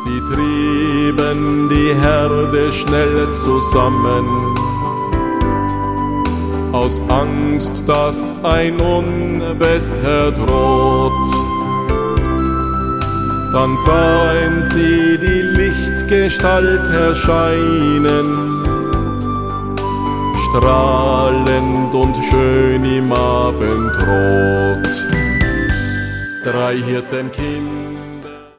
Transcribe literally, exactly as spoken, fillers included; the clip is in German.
Sie trieben die Herde schnell zusammen, aus Angst, dass ein Unwetter droht. Dann sahen sie die Lichtgestalt erscheinen, strahlend und schön im Abendrot. Drei Hirtenkinder